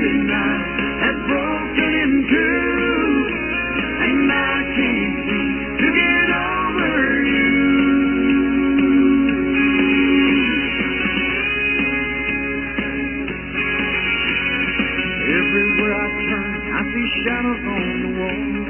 tonight has broken in two, and I can't seem to get over you. Everywhere I turn, I see shadows on the wall.